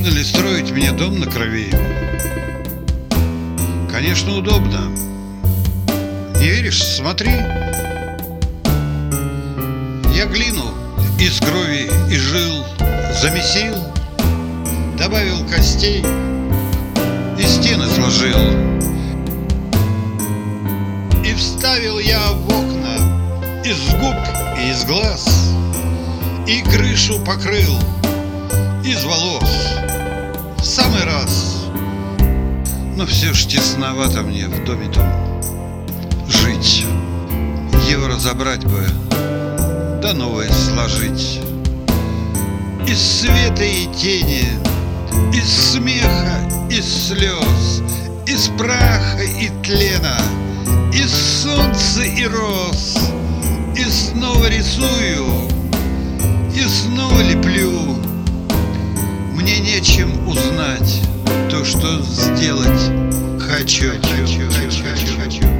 Удобно ли строить мне дом на крови? Конечно, удобно. Не веришь? Смотри. Я глину из крови и жил замесил, добавил костей и стены сложил. И вставил я в окна из губ и из глаз, и крышу покрыл из волос в самый раз. Но все ж тесновато мне в доме том жить. Его разобрать бы, да новое сложить. Из света и тени, из смеха и слез, из праха и тлена, из солнца и роз. И снова рисую, и снова леплю. Мне нечем узнать то, что сделать хочу.